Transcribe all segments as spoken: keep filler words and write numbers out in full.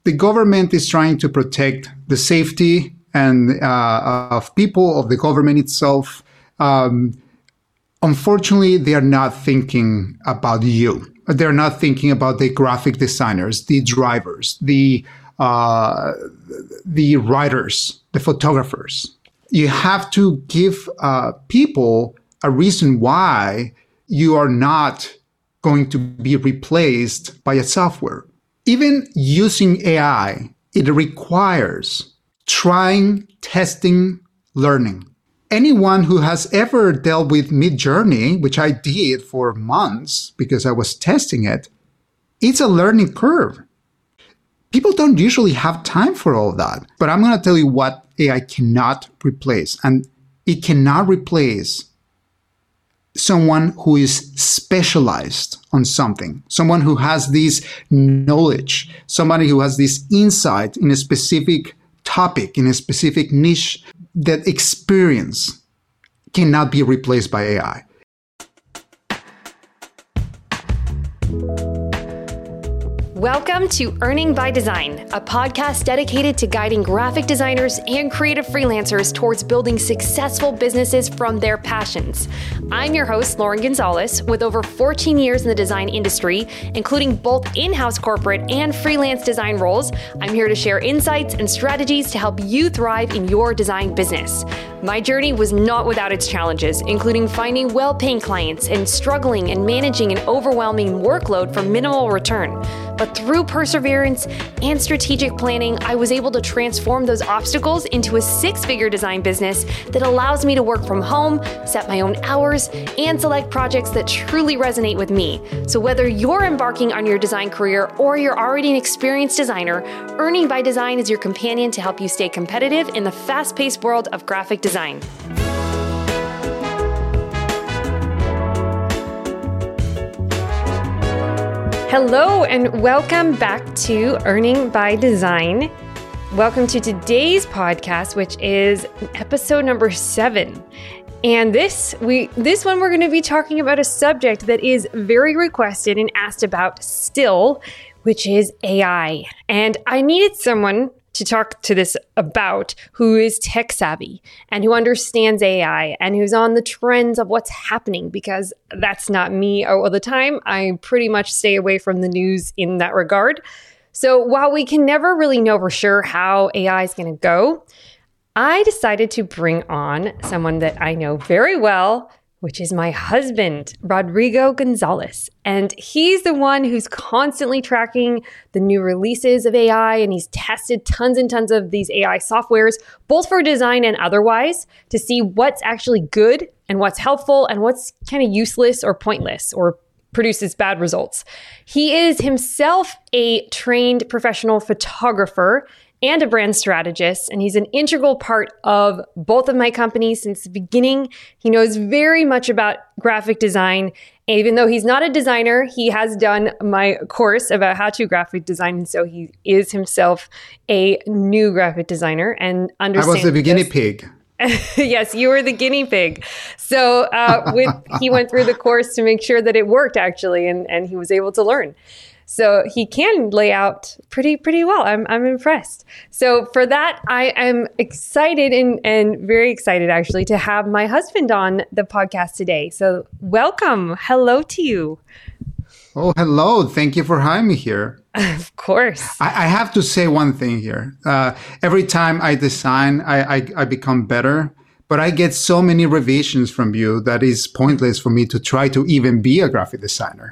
the government is trying to protect the safety and uh, of people, of the government itself. Um, unfortunately, they are not thinking about you. They're not thinking about the graphic designers, the drivers, the uh, the writers, the photographers. You have to give uh, people a reason why you are not going to be replaced by a software. Even using A I, it requires trying, testing, learning. Anyone who has ever dealt with Midjourney, which I did for months because I was testing it, it's a learning curve. People don't usually have time for all that. But I'm going to tell you what A I cannot replace. And it cannot replace someone who is specialized on something, someone who has this knowledge, somebody who has this insight in a specific topic, in a specific niche. That experience cannot be replaced by A I. Welcome to Earning by Design, a podcast dedicated to guiding graphic designers and creative freelancers towards building successful businesses from their passions. I'm your host, Lauren Gonzalez, with over fourteen years in the design industry, including both in-house corporate and freelance design roles. I'm here to share insights and strategies to help you thrive in your design business. My journey was not without its challenges, including finding well-paying clients and struggling and managing an overwhelming workload for minimal return. But through perseverance and strategic planning, I was able to transform those obstacles into a six-figure design business that allows me to work from home, set my own hours, and select projects that truly resonate with me. So whether you're embarking on your design career or you're already an experienced designer, Earning by Design is your companion to help you stay competitive in the fast-paced world of graphic design. Hello and welcome back to Earning by Design. Welcome to today's podcast, which is episode number seven. And this we this one we're going to be talking about a subject that is very requested and asked about still, which is A I. And I needed someone to talk to this about who is tech savvy and who understands A I and who's on the trends of what's happening, because that's not me all the time. I pretty much stay away from the news in that regard. So while we can never really know for sure how A I is going to go, I decided to bring on someone that I know very well, which is my husband, Rodrigo Gonzalez. And he's the one who's constantly tracking the new releases of A I, and he's tested tons and tons of these A I softwares, both for design and otherwise, to see what's actually good and what's helpful and what's kind of useless or pointless or produces bad results. He is himself a trained professional photographer and a brand strategist, and he's an integral part of both of my companies since the beginning. He knows very much about graphic design. Even though he's not a designer, he has done my course about how to graphic design, and so he is himself a new graphic designer and understands. I was the guinea this. pig. Yes, you were the guinea pig. So uh, with, he went through the course to make sure that it worked, actually, and, and he was able to learn. So he can lay out pretty, pretty well. I'm, I'm impressed. So for that, I am excited and, and very excited actually to have my husband on the podcast today. So welcome. Hello to you. Oh, hello. Thank you for having me here. Of course. I, I have to say one thing here. Uh, every time I design, I, I, I become better. But I get so many revisions from you that it's pointless for me to try to even be a graphic designer.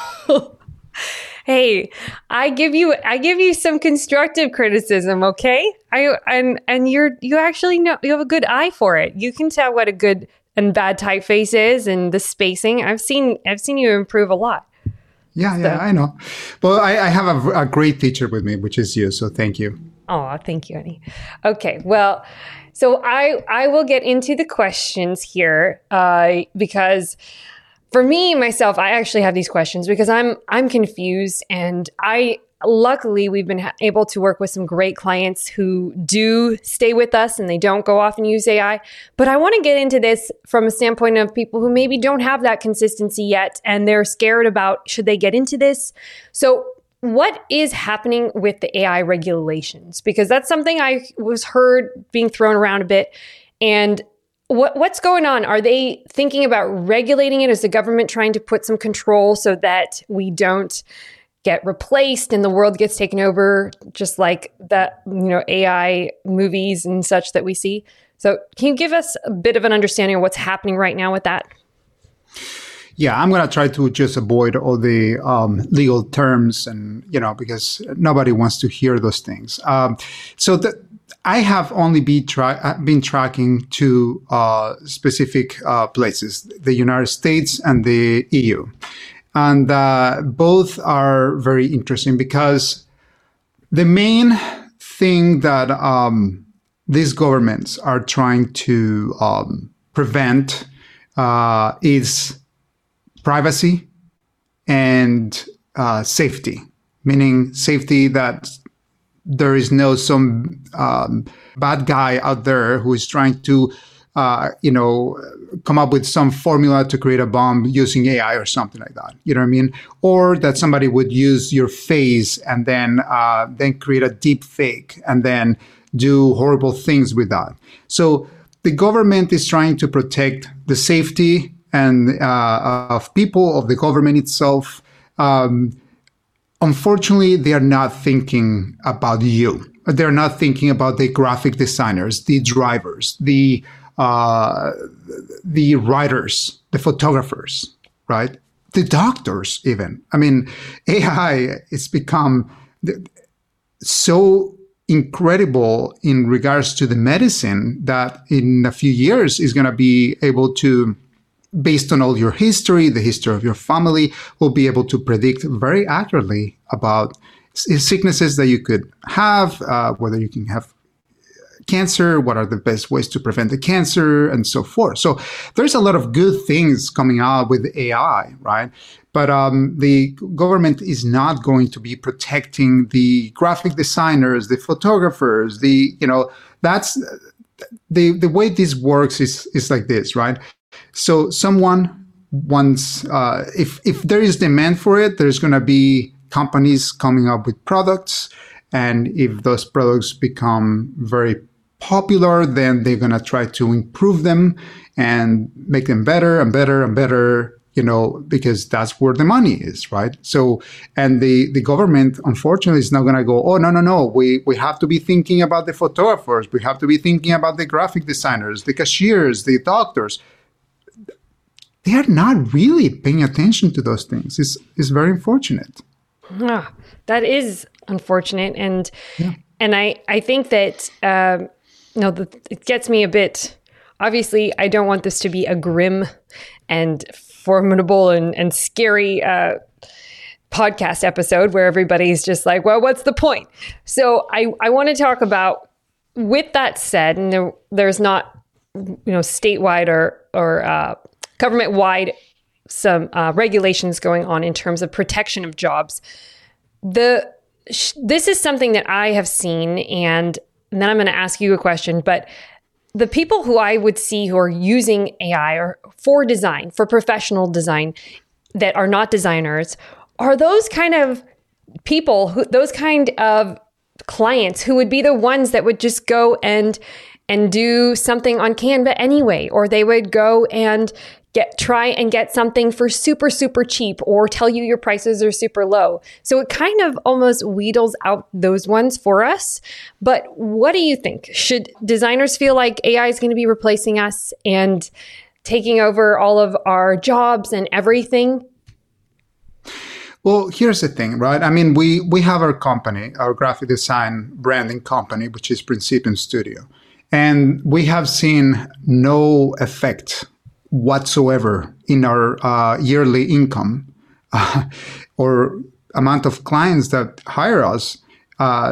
Hey, I give you I give you some constructive criticism, okay? I and and you're you actually know you have a good eye for it. You can tell what a good and bad typeface is and the spacing. I've seen I've seen you improve a lot. Yeah, so. yeah, I know. Well, I, I have a, a great teacher with me, which is you. So thank you. Oh, thank you, honey. Okay, well, so I I will get into the questions here uh, because. For me, myself, I actually have these questions because I'm I'm confused, and I luckily we've been ha- able to work with some great clients who do stay with us and they don't go off and use A I. But I want to get into this from a standpoint of people who maybe don't have that consistency yet and they're scared about should they get into this. So what is happening with the A I regulations? Because that's something I was heard being thrown around a bit. And what what's going on? Are they thinking about regulating it? Is the government trying to put some control so that we don't get replaced and the world gets taken over, just like the you know A I movies and such that we see? So can you give us a bit of an understanding of what's happening right now with that? Yeah, I'm going to try to just avoid all the um, legal terms and, you know, because nobody wants to hear those things. Um, so the, I have only be tra- been tracking two uh, specific uh, places, the United States and the E U. And uh, both are very interesting because the main thing that um, these governments are trying to um, prevent uh, is privacy and uh, safety, meaning safety that there is no some um, bad guy out there who is trying to, uh, you know, come up with some formula to create a bomb using A I or something like that. You know what I mean? Or that somebody would use your face and then uh, then create a deep fake and then do horrible things with that. So the government is trying to protect the safety and uh, of people, of the government itself. Um, unfortunately, they are not thinking about you. They're not thinking about the graphic designers, the drivers, the uh, the writers, the photographers, right? The doctors, even. I mean, A I has become so incredible in regards to the medicine that in a few years is going to be able to, based on all your history, the history of your family, will be able to predict very accurately about sicknesses that you could have, uh, whether you can have cancer, what are the best ways to prevent the cancer, and so forth. So there's a lot of good things coming out with A I, right? But um, the government is not going to be protecting the graphic designers, the photographers, the, you know, that's the the way this works is is like this, right? So someone wants, uh, if if there is demand for it, there's going to be companies coming up with products. And if those products become very popular, then they're going to try to improve them and make them better and better and better, you know, because that's where the money is, right? So, and the, the government, unfortunately, is not going to go, oh, no, no, no, we, we have to be thinking about the photographers. We have to be thinking about the graphic designers, the cashiers, the doctors. They are not really paying attention to those things. It's, it's very unfortunate. Ah, that is unfortunate. And yeah. and I, I think that, uh, no, the, it gets me a bit, obviously, I don't want this to be a grim and formidable and, and scary uh, podcast episode where everybody's just like, well, what's the point? So I, I want to talk about, with that said, and there, there's not, you know, statewide or, or uh, government-wide some uh, regulations going on in terms of protection of jobs. The sh- this is something that I have seen, and, and then I'm going to ask you a question, but the people who I would see who are using A I or for design, for professional design, that are not designers, are those kind of people, who those kind of clients who would be the ones that would just go and and do something on Canva anyway, or they would go and get try and get something for super, super cheap or tell you your prices are super low. So it kind of almost wheedles out those ones for us. But what do you think? Should designers feel like A I is going to be replacing us and taking over all of our jobs and everything? Well, here's the thing, right? I mean, we, we have our company, our graphic design branding company, which is Principium Studio. And we have seen no effect whatsoever in our uh, yearly income uh, or amount of clients that hire us. Uh,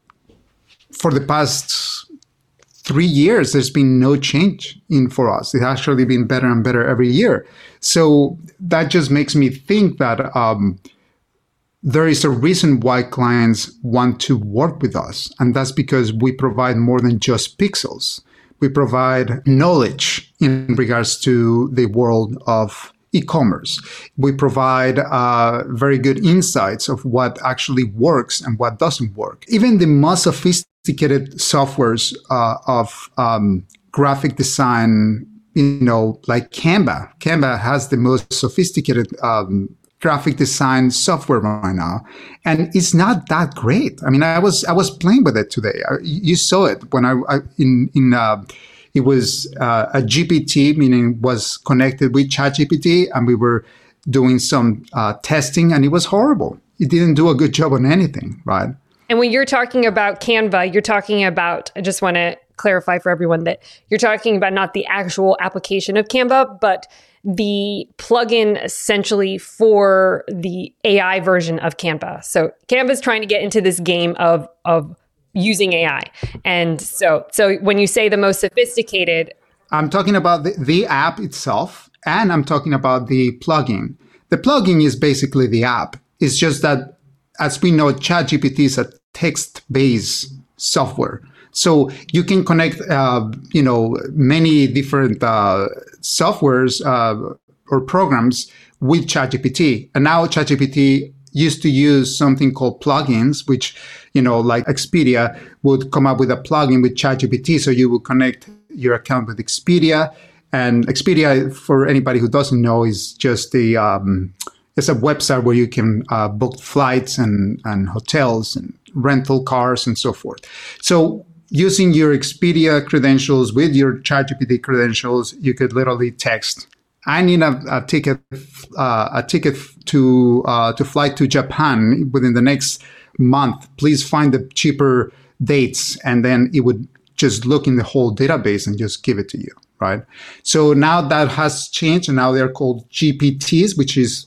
for the past three years, there's been no change in for us. It's actually been better and better every year. So that just makes me think that um, there is a reason why clients want to work with us. And that's because we provide more than just pixels. We provide knowledge in regards to the world of e-commerce. We provide uh, very good insights of what actually works and what doesn't work. Even the most sophisticated softwares uh, of um, graphic design, you know, like Canva. Canva has the most sophisticated um, graphic design software right now, and it's not that great. I mean, I was I was playing with it today. I, you saw it when I, I in in. Uh, It was uh, a G P T, meaning was connected with ChatGPT, and we were doing some uh, testing, and it was horrible. It didn't do a good job on anything, right? And when you're talking about Canva, you're talking about, I just want to clarify for everyone that you're talking about not the actual application of Canva, but the plugin essentially for the A I version of Canva. So Canva is trying to get into this game of of using A I. And so so when you say the most sophisticated, I'm talking about the, the app itself, and I'm talking about the plugin. The plugin is basically the app. It's just that, as we know, ChatGPT is a text-based software. So you can connect, uh, you know, many different uh, softwares uh, or programs with ChatGPT. And now ChatGPT used to use something called plugins, which, you know, like Expedia would come up with a plugin with ChatGPT. So you would connect your account with Expedia. And Expedia, for anybody who doesn't know, is just the, um, it's a website where you can uh, book flights and, and hotels and rental cars and so forth. So using your Expedia credentials with your ChatGPT credentials, you could literally text, I need a, a ticket, uh, a ticket to uh, to fly to Japan within the next month. Please find the cheaper dates, and then it would just look in the whole database and just give it to you, right? So now that has changed, and now they're called G P Ts, which is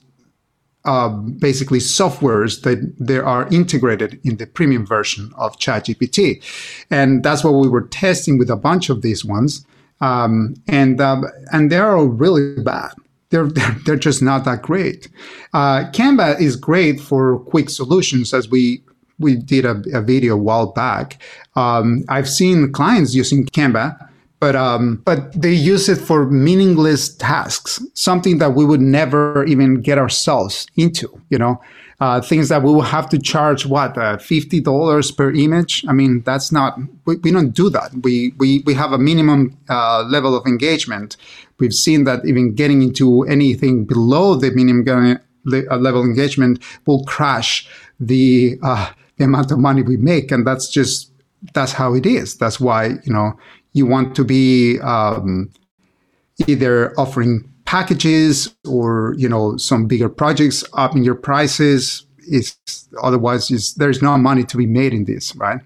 uh, basically softwares that they are integrated in the premium version of ChatGPT, and that's what we were testing with a bunch of these ones. Um, and um, and they're all really bad. They're, they're they're just not that great. Uh, Canva is great for quick solutions, as we we did a, a video a while back. Um, I've seen clients using Canva, but um, but they use it for meaningless tasks, something that we would never even get ourselves into. You know, uh, things that we will have to charge what uh, fifty dollars per image. I mean, that's not. We, we don't do that. We we we have a minimum uh, level of engagement. We've seen that even getting into anything below the minimum level engagement will crash the uh, the amount of money we make, and that's just that's how it is. That's why, you know, you want to be um, either offering packages or, you know, some bigger projects, upping your prices. Is otherwise is there's no money to be made in this, right?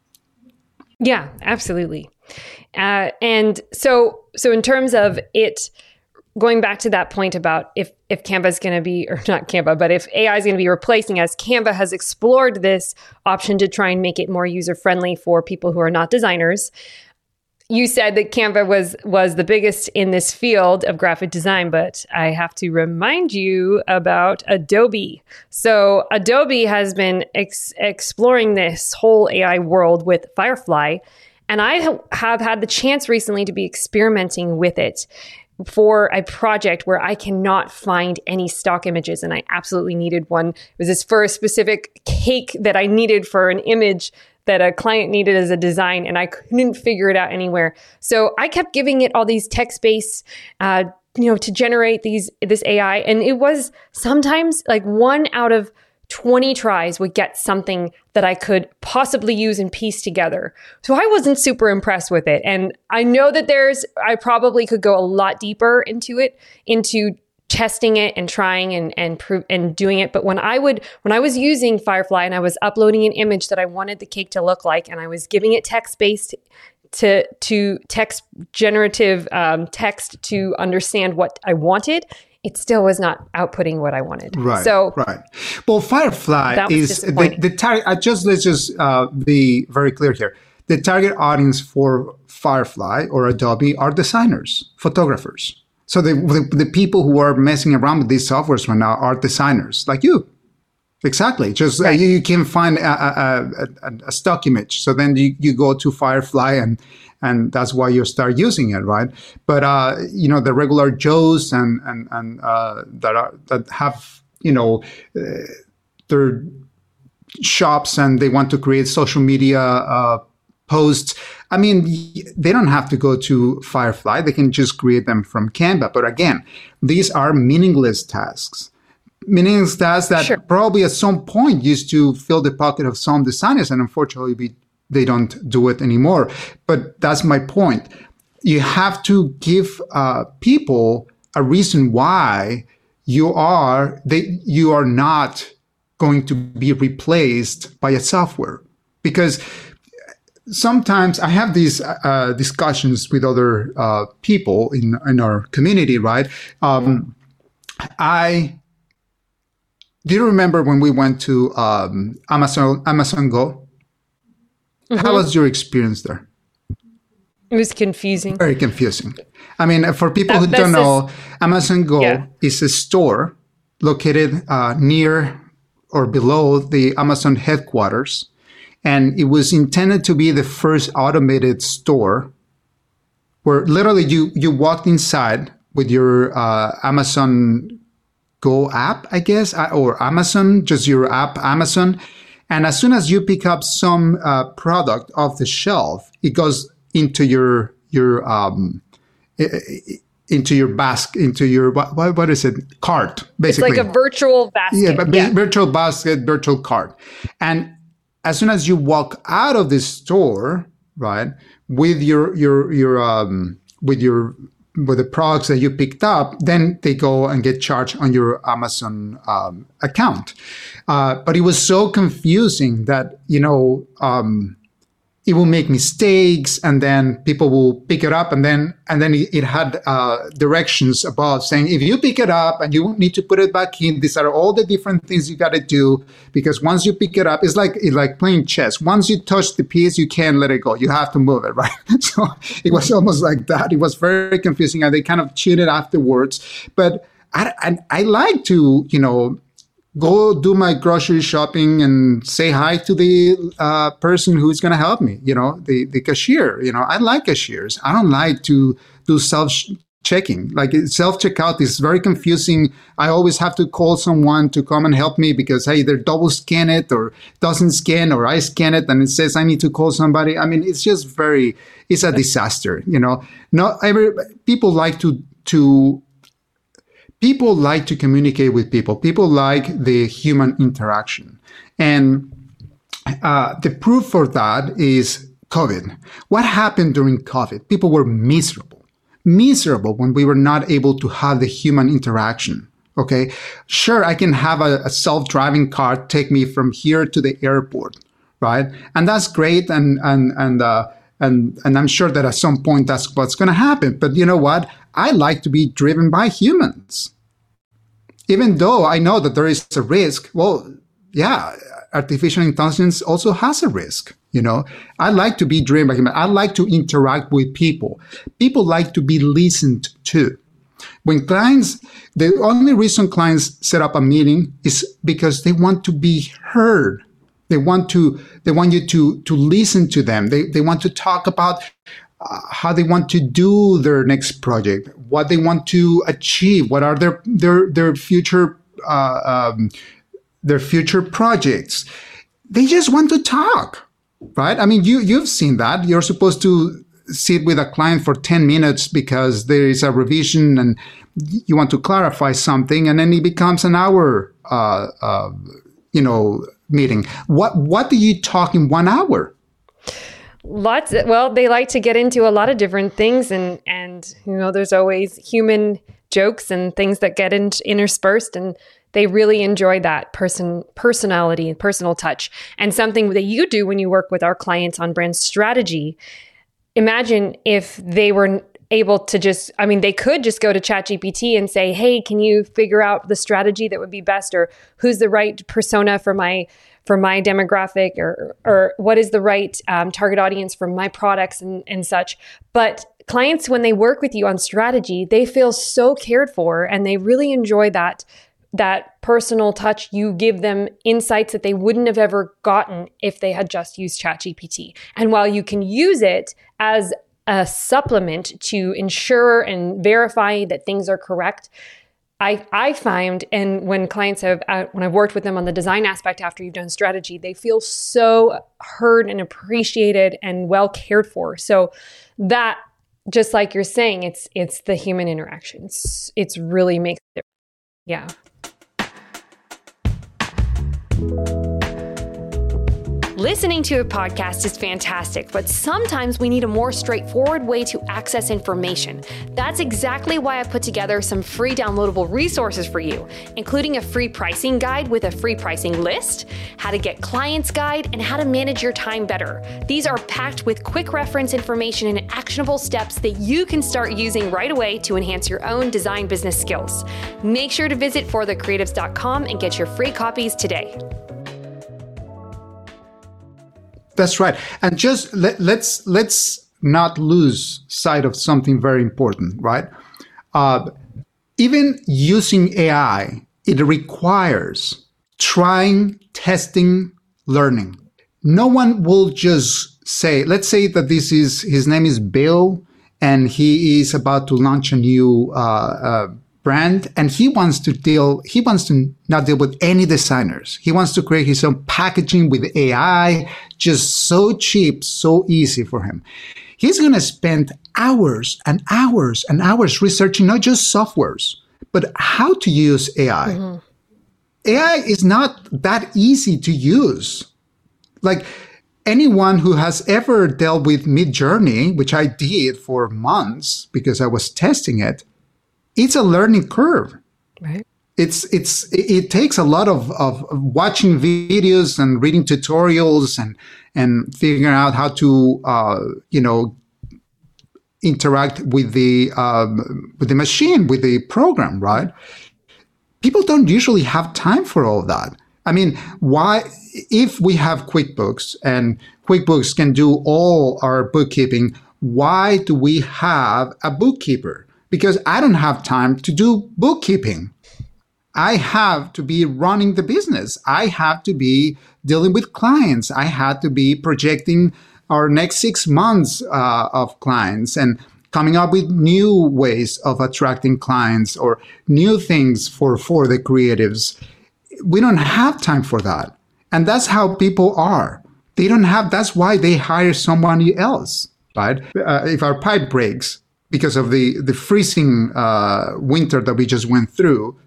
Yeah, absolutely. Uh, and so, so in terms of it, going back to that point about if, if Canva is going to be, or not Canva, but if A I is going to be replacing us, Canva has explored this option to try and make it more user-friendly for people who are not designers. You said that Canva was was the biggest in this field of graphic design, but I have to remind you about Adobe. So Adobe has been ex- exploring this whole A I world with Firefly, and I ha- have had the chance recently to be experimenting with it for a project where I cannot find any stock images, and I absolutely needed one. It was this for a specific cake that I needed for an image that a client needed as a design, and I couldn't figure it out anywhere. So I kept giving it all these text-based, uh, you know, to generate these this A I, and it was sometimes like one out of twenty tries would get something that I could possibly use and piece together. So I wasn't super impressed with it, and I know that there's, I probably could go a lot deeper into it, into testing it and trying and and prove and doing it. But when I would when I was using Firefly and I was uploading an image that I wanted the cake to look like, and I was giving it text based to to text generative um, text to understand what I wanted, it still was not outputting what I wanted. Right. So right. Well, Firefly is the, the target. I just let's just uh, be very clear here. The target audience for Firefly or Adobe are designers, photographers. So the, the the people who are messing around with these softwares right now are designers like you. Exactly. Just Right. uh, you, you can find a, a, a, a stock image. So then you, you go to Firefly and and that's why you start using it, right? But uh, you know, the regular Joes and and and uh, that are that have you know uh, their shops and they want to create social media uh, posts. I mean, they don't have to go to Firefly. They can just create them from Canva. But again, these are meaningless tasks. Meaningless tasks that Sure. probably at some point used to fill the pocket of some designers, and unfortunately, we, they don't do it anymore. But that's my point. You have to give uh, people a reason why you are they you are not going to be replaced by a software, because sometimes I have these uh, discussions with other uh, people in in our community, right? Um, I do you remember when we went to um, Amazon Amazon Go? Mm-hmm. How was your experience there? It was confusing. Very confusing. I mean, for people That- who don't this know, is- Amazon Go Yeah. is a store located uh, near or below the Amazon headquarters. And it was intended to be the first automated store where literally you, you walked inside with your uh, Amazon Go app, I guess, or Amazon, just your app, Amazon. And as soon as you pick up some uh, product off the shelf, it goes into your your um, into your basket, into your what, what is it? Cart, basically. It's like a virtual basket. Yeah, but yeah. virtual basket, virtual cart. And as soon as you walk out of the store, right, with your your your um with your with the products that you picked up, then they go and get charged on your Amazon um, account. Uh, but it was so confusing that, you know, um, it will make mistakes, and then people will pick it up, and then and then it, it had uh, directions above saying, if you pick it up and you need to put it back in, these are all the different things you got to do, because once you pick it up, it's like it's like playing chess. Once you touch the piece, you can't let it go. You have to move it, right? So it was almost like that. It was very confusing, and they kind of cheated afterwards. But I, I, I like to, you know, go do my grocery shopping and say hi to the uh, person who's going to help me, you know, the, the cashier. You know, I like cashiers. I don't like to do self-checking. Like self-checkout is very confusing. I always have to call someone to come and help me because, hey, they double scan it or doesn't scan, or I scan it and it says I need to call somebody. I mean, it's just very, it's a disaster, you know. Not every, people like to, to, People like to communicate with people. People like the human interaction. And uh, the proof for that is COVID. What happened during COVID? People were miserable, miserable when we were not able to have the human interaction. Okay. Sure, I can have a, a self-driving car take me from here to the airport, right? And that's great. And, and, and, uh, and, and I'm sure that at some point that's what's going to happen. But you know what? I like to be driven by humans. Even though I know that there is a risk, well, yeah, artificial intelligence also has a risk. You know, I like to be driven by humans. I like to interact with people. People like to be listened to. When clients, the only reason clients set up a meeting is because they want to be heard. They want to, they want you to, to listen to them. They, they want to talk about Uh, how they want to do their next project, what they want to achieve, what are their their their future uh, um, their future projects. They just want to talk, right? I mean, you you've seen that. You're supposed to sit with a client for ten minutes because there is a revision and you want to clarify something, and then it becomes an hour, uh, uh, you know, meeting. What what do you talk in one hour? Lots of, well, they like to get into a lot of different things, and and you know, there's always human jokes and things that get in, interspersed, and they really enjoy that person personality and personal touch. And something that you do when you work with our clients on brand strategy. Imagine if they were able to just, I mean, they could just go to ChatGPT and say, hey, can you figure out the strategy that would be best, or who's the right persona for my for my demographic, or or what is the right um, target audience for my products and, and such. But clients, when they work with you on strategy, they feel so cared for, and they really enjoy that that personal touch. You give them insights that they wouldn't have ever gotten if they had just used ChatGPT. And while you can use it as a supplement to ensure and verify that things are correct, I, I find, and when clients have, uh, when I've worked with them on the design aspect after you've done strategy, they feel so heard and appreciated and well cared for. So that, just like you're saying, it's it's the human interaction. It's, it's really makes it, yeah. Listening to a podcast is fantastic, but sometimes we need a more straightforward way to access information. That's exactly why I put together some free downloadable resources for you, including a free pricing guide with a free pricing list, how to get clients guide, and how to manage your time better. These are packed with quick reference information and actionable steps that you can start using right away to enhance your own design business skills. Make sure to visit for the creatives dot com and get your free copies today. That's right. And just let, let's let's not lose sight of something very important, right? Uh, even using A I, it requires trying, testing, learning. No one will just say, let's say that this is, his name is Bill, and he is about to launch a new uh, uh, brand, and he wants to deal, he wants to not deal with any designers. He wants to create his own packaging with A I, just so cheap, so easy for him. He's going to spend hours and hours and hours researching not just softwares, but how to use A I. Mm-hmm. A I is not that easy to use. Like anyone who has ever dealt with Midjourney, which I did for months because I was testing it, it's a learning curve. Right. It's it's it takes a lot of, of watching videos and reading tutorials and and figuring out how to uh, you know interact with the um, with the machine, with the program, right? People don't usually have time for all of that. I mean, why? If we have QuickBooks and QuickBooks can do all our bookkeeping, why do we have a bookkeeper? Because I don't have time to do bookkeeping. I have to be running the business. I have to be dealing with clients. I have to be projecting our next six months uh, of clients and coming up with new ways of attracting clients or new things for, for the creatives. We don't have time for that. And that's how people are. They don't have, that's why they hire somebody else, right? Uh, if our pipe breaks because of the, the freezing uh, winter that we just went through,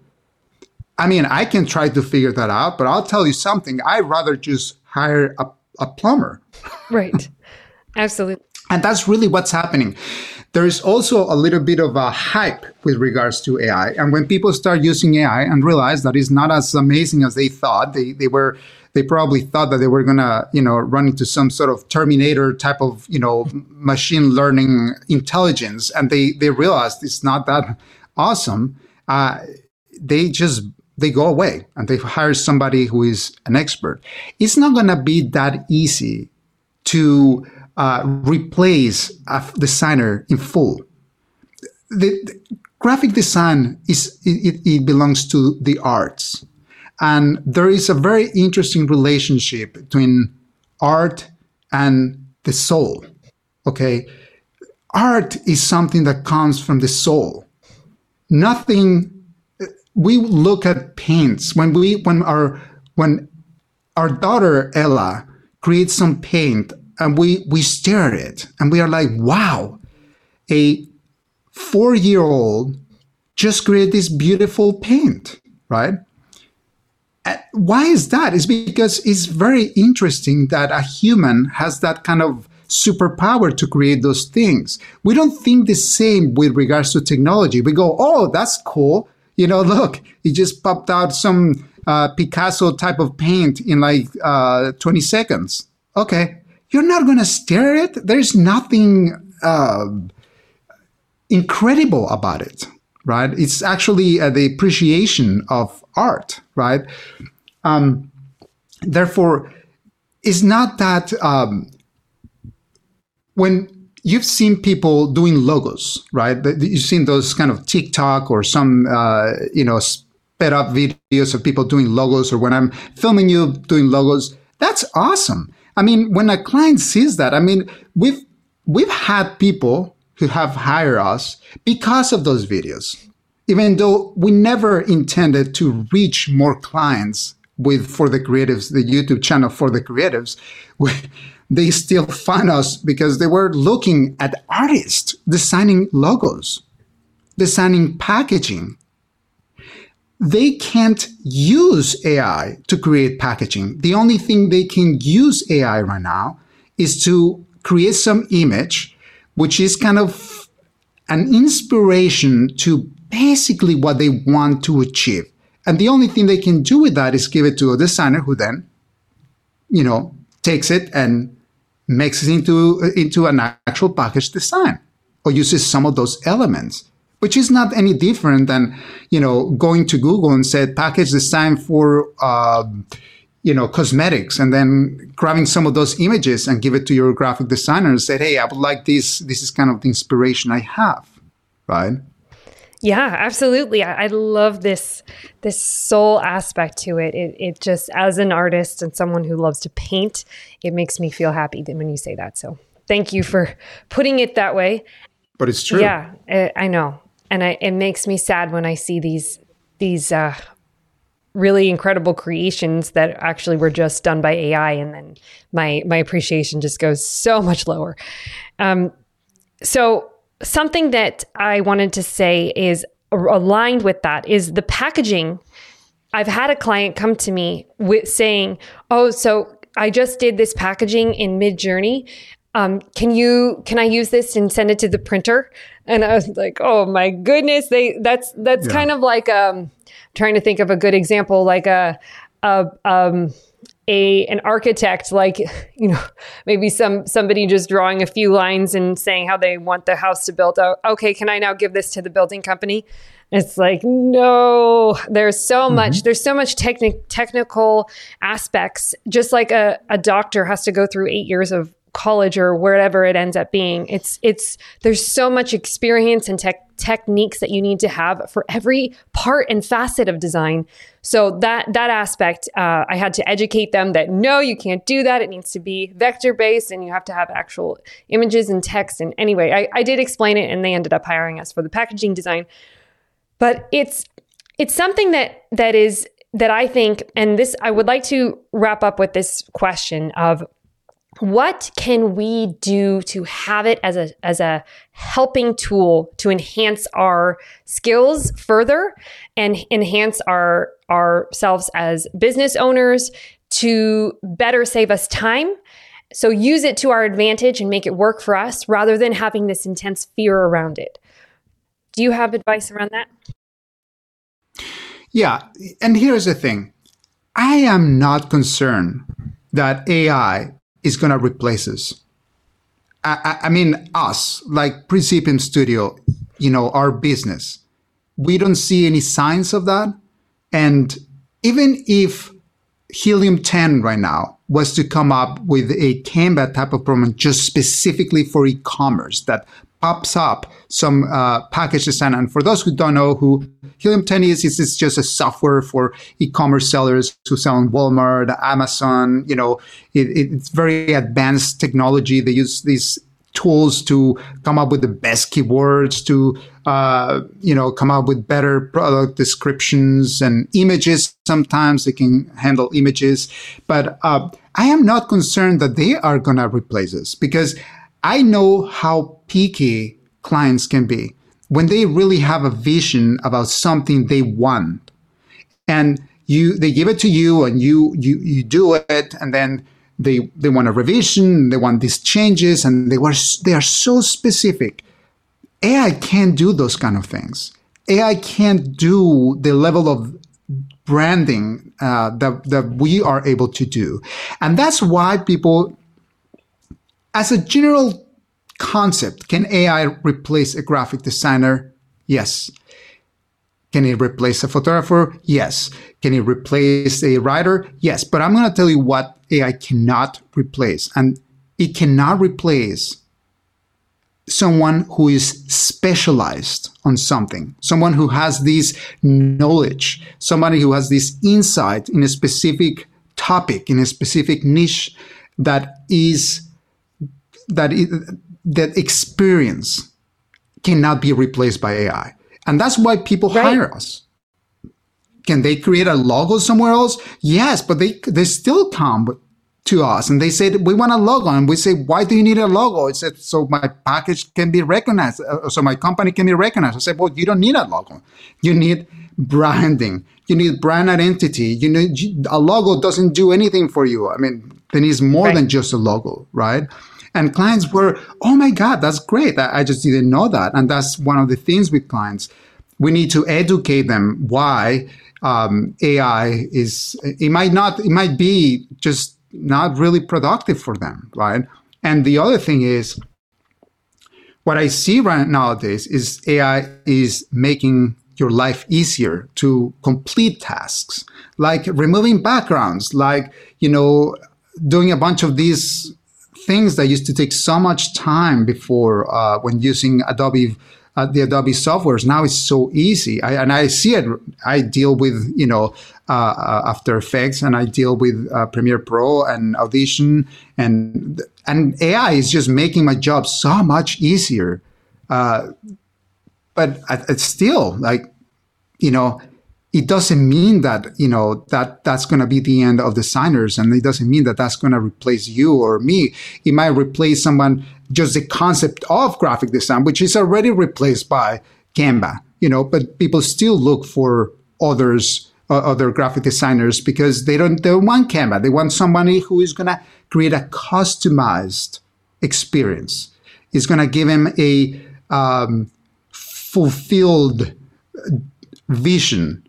I mean, I can try to figure that out, but I'll tell you something. I'd rather just hire a, a plumber. Right. Absolutely. And that's really what's happening. There is also a little bit of a hype with regards to A I. And when people start using A I and realize that it's not as amazing as they thought, they, they were, they probably thought that they were going to, you know, run into some sort of Terminator type of, you know, machine learning intelligence. And they, they realized it's not that awesome. Uh, they just, they go away and they hire somebody who is an expert. It's not going to be that easy to uh, replace a designer in full. The, the graphic design is it, it belongs to the arts, and there is a very interesting relationship between art and the soul. Okay, art is something that comes from the soul. Nothing. We look at paints when we when our when our daughter Ella creates some paint and we we stare at it and we are like, wow, a four-year-old just created this beautiful paint, right? And why is that? It's because it's very interesting that a human has that kind of superpower to create those things. We don't think the same with regards to technology. We go, oh, that's cool. You know, look, it just popped out some uh, Picasso type of paint in like uh, twenty seconds. Okay. You're not going to stare at it. There's nothing uh, incredible about it, right? It's actually uh, the appreciation of art, right? Um, therefore, it's not that um, when you've seen people doing logos, right? You've seen those kind of TikTok or some, uh, you know, sped up videos of people doing logos, or when I'm filming you doing logos, that's awesome. I mean, when a client sees that, I mean, we've we've had people who have hired us because of those videos, even though we never intended to reach more clients with For the Creatives, the YouTube channel For the Creatives. We, they still find us because they were looking at artists designing logos, designing packaging. They can't use A I to create packaging. The only thing they can use A I right now is to create some image, which is kind of an inspiration to basically what they want to achieve. And the only thing they can do with that is give it to a designer who then, you know, takes it and makes it into, into an actual package design, or uses some of those elements, which is not any different than, you know, going to Google and said package design for, uh, you know, cosmetics, and then grabbing some of those images and give it to your graphic designer and say, hey, I would like this. This is kind of the inspiration I have, right? Yeah, absolutely. I, I love this this soul aspect to it. it. It just, as an artist and someone who loves to paint, it makes me feel happy when you say that. So thank you for putting it that way. But it's true. Yeah, I, I know. And I, it makes me sad when I see these these uh, really incredible creations that actually were just done by A I, and then my my appreciation just goes so much lower. Um, so something that I wanted to say is aligned with that is the packaging. I've had a client come to me with saying, "Oh, so I just did this packaging in Midjourney. Um, can you, can I use this and send it to the printer?" And I was like, oh my goodness. They, that's, that's yeah. kind of like, um, trying to think of a good example, like a, a, um, a, an architect, like, you know, maybe some, somebody just drawing a few lines and saying how they want the house to build. Oh, okay. Can I now give this to the building company? It's like, no, there's so mm-hmm. much, there's so much techni- technical aspects, just like a, a doctor has to go through eight years of college or wherever it ends up being. It's, it's, there's so much experience and tech techniques that you need to have for every part and facet of design. So that, that aspect, uh, I had to educate them that no, you can't do that. It needs to be vector based and you have to have actual images and text. And anyway, I, I did explain it, and they ended up hiring us for the packaging design. But it's, it's something that, that is, that I think, and this, I would like to wrap up with this question of, what can we do to have it as a as a helping tool to enhance our skills further and enhance our ourselves as business owners to better save us time? So use it to our advantage and make it work for us rather than having this intense fear around it. Do you have advice around that? Yeah, and here's the thing. I am not concerned that A I is going to replace us. I, I, I mean, us, like Principium Studio, you know, our business. We don't see any signs of that. And even if Helium ten right now was to come up with a Canva type of program just specifically for e-commerce that pops up some uh, package design. And for those who don't know who Helium ten is, it's, it's just a software for e-commerce sellers who sell on Walmart, Amazon. You know, it, it's very advanced technology. They use these tools to come up with the best keywords, to, uh, you know, come up with better product descriptions and images. Sometimes they can handle images. But uh, I am not concerned that they are going to replace us, because I know how picky clients can be when they really have a vision about something they want, and you they give it to you and you you you do it, and then they they want a revision, they want these changes, and they were they are so specific. A I can't do those kind of things. A I can't do the level of branding uh, that that we are able to do, and that's why people. As a general concept, can A I replace a graphic designer? Yes. Can it replace a photographer? Yes. Can it replace a writer? Yes. But I'm going to tell you what A I cannot replace. And it cannot replace someone who is specialized on something, someone who has this knowledge, somebody who has this insight in a specific topic, in a specific niche that is, that is, that experience cannot be replaced by A I. And that's why people right. hire us. Can they create a logo somewhere else? Yes, but they they still come to us and they say, we want a logo. And we say, why do you need a logo? It said, so my package can be recognized, uh, so my company can be recognized. I said, well, you don't need a logo. You need branding. You need brand identity. You need, a logo doesn't do anything for you. I mean, there is more right. than just a logo, right? And clients were, oh my God, that's great. I, I just didn't know that. And that's one of the things with clients. We need to educate them why um, A I is, it might not, it might be just not really productive for them, right? And the other thing is, what I see right nowadays is A I is making your life easier to complete tasks, like removing backgrounds, like, you know, doing a bunch of these things that used to take so much time before uh, when using Adobe, uh, the Adobe softwares. Now it's so easy. I, and I see it. I deal with, you know, uh, uh, After Effects, and I deal with uh, Premiere Pro and Audition, and and A I is just making my job so much easier. Uh, but it's still like, you know, it doesn't mean that, you know, that that's going to be the end of designers, and it doesn't mean that that's going to replace you or me. It might replace someone, just the concept of graphic design, which is already replaced by Canva, you know, but people still look for others, uh, other graphic designers, because they don't, they don't want Canva. They want somebody who is going to create a customized experience. It's going to give them a um, fulfilled vision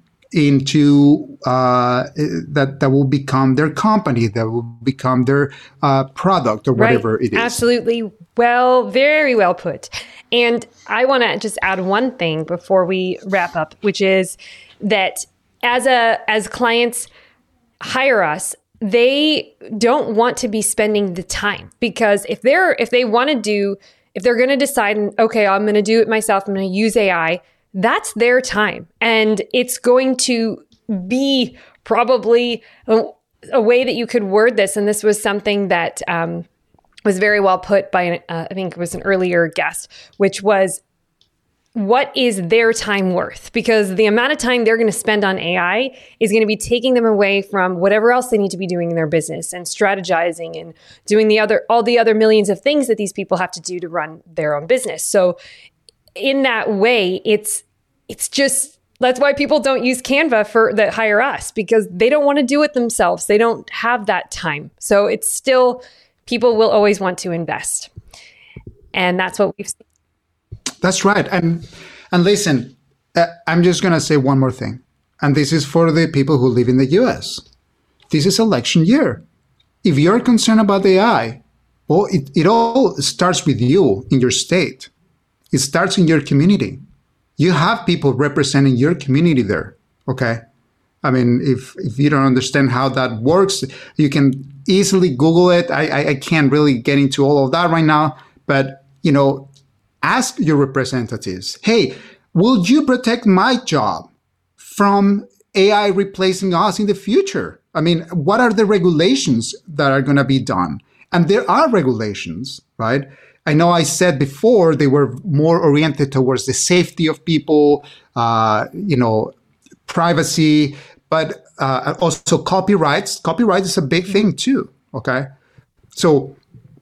into uh, that that will become their company, that will become their uh, product or whatever right. it is. Absolutely. Well, very well put. And I want to just add one thing before we wrap up, which is that as a as clients hire us, they don't want to be spending the time, because if they're if they want to do if they're going to decide, okay, I'm going to do it myself, I'm going to use A I, that's their time. And it's going to be probably a, a way that you could word this. And this was something that um, was very well put by, uh, I think it was an earlier guest, which was, what is their time worth? Because the amount of time they're going to spend on A I is going to be taking them away from whatever else they need to be doing in their business and strategizing and doing the other, all the other millions of things that these people have to do to run their own business. So in that way, it's it's just, that's why people don't use Canva for that hire us, because they don't want to do it themselves. They don't have that time. So it's still, people will always want to invest. And that's what we've seen. That's right. And and listen, uh, I'm just going to say one more thing. And this is for the people who live in the U S. This is election year. If you're concerned about A I, well, it, it all starts with you in your state. It starts in your community. You have people representing your community there, okay? I mean, if if you don't understand how that works, you can easily Google it. I, I, I can't really get into all of that right now, but, you know, ask your representatives, hey, will you protect my job from A I replacing us in the future? I mean, what are the regulations that are going to be done? And there are regulations, right? I know I said before they were more oriented towards the safety of people, uh, you know, privacy, but uh, also copyrights. Copyright is a big thing too, okay? So,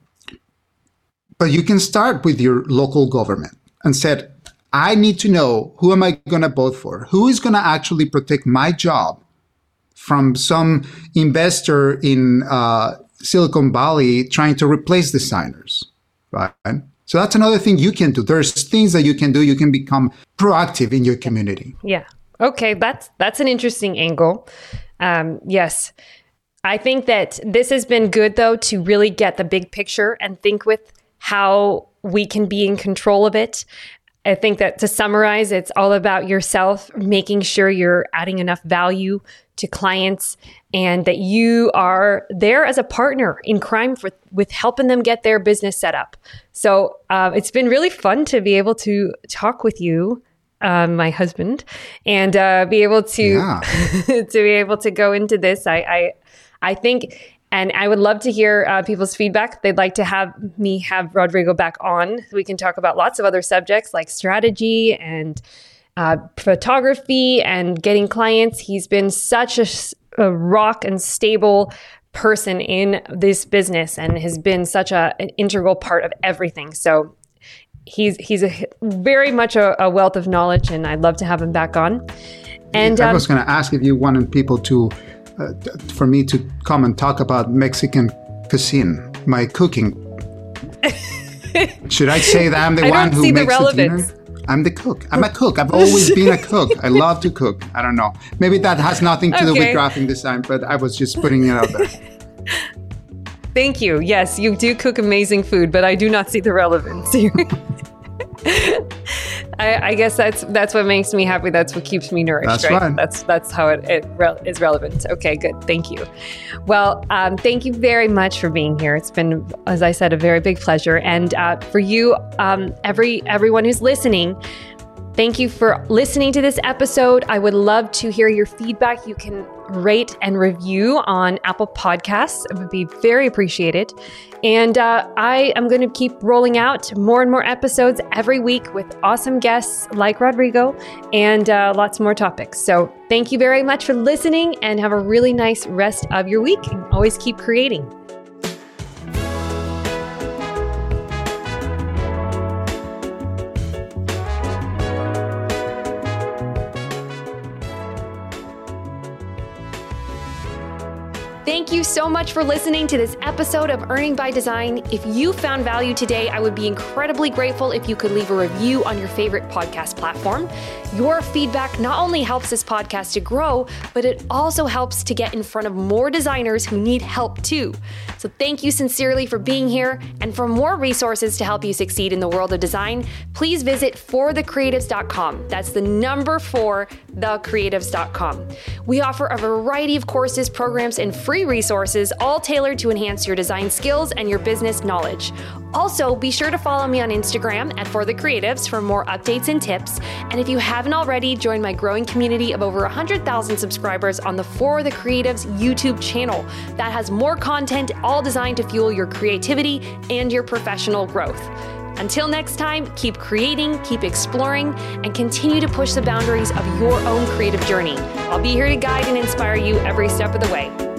but you can start with your local government and said, I need to know, who am I going to vote for? Who is going to actually protect my job from some investor in uh, Silicon Valley trying to replace designers? Right. So that's another thing you can do. There's things that you can do. You can become proactive in your community. Yeah. Okay. That's, that's an interesting angle. Um, yes. I think that this has been good, though, to really get the big picture and think with how we can be in control of it. I think that, to summarize, it's all about yourself, making sure you're adding enough value to clients and that you are there as a partner in crime for, with helping them get their business set up. So uh, it's been really fun to be able to talk with you uh, my husband, and uh, be able to Yeah. to be able to go into this. I I, I think. And I would love to hear uh, people's feedback. They'd like to have me have Rodrigo back on. We can talk about lots of other subjects like strategy and uh, photography and getting clients. He's been such a, a rock and stable person in this business and has been such a, an integral part of everything. So he's he's a, very much a, a wealth of knowledge, and I'd love to have him back on. And I um, was going to ask if you wanted people to, uh, t- for me to come and talk about Mexican cuisine, my cooking. Should I say that I'm the I one don't who see the makes the relevance. dinner? I'm the cook. I'm a cook. I've always been a cook. I love to cook. I don't know. Maybe that has nothing to do Okay. with graphic design, but I was just putting it out there. Thank you. Yes, you do cook amazing food, but I do not see the relevance here. I, I guess that's that's what makes me happy. That's what keeps me nourished. That's right? right. That's that's how it, it re- is relevant. Okay, good. Thank you. Well, um, thank you very much for being here. It's been, as I said, a very big pleasure. And uh, for you, um, every everyone who's listening, thank you for listening to this episode. I would love to hear your feedback. You can rate and review on Apple Podcasts. It would be very appreciated. And uh, I am going to keep rolling out more and more episodes every week with awesome guests like Rodrigo and uh, lots more topics. So thank you very much for listening and have a really nice rest of your week. And always keep creating. Thank you so much for listening to this episode of Earning by Design. If you found value today, I would be incredibly grateful if you could leave a review on your favorite podcast platform. Your feedback not only helps this podcast to grow, but it also helps to get in front of more designers who need help too. So thank you sincerely for being here. And for more resources to help you succeed in the world of design, please visit for the creatives dot com. That's the number four, the creatives dot com. We offer a variety of courses, programs, and free resources, all tailored to enhance your design skills and your business knowledge. Also, be sure to follow me on Instagram at For The Creatives for more updates and tips. And if you haven't already, join my growing community of over one hundred thousand subscribers on the For The Creatives YouTube channel that has more content, all designed to fuel your creativity and your professional growth. Until next time, keep creating, keep exploring, and continue to push the boundaries of your own creative journey. I'll be here to guide and inspire you every step of the way.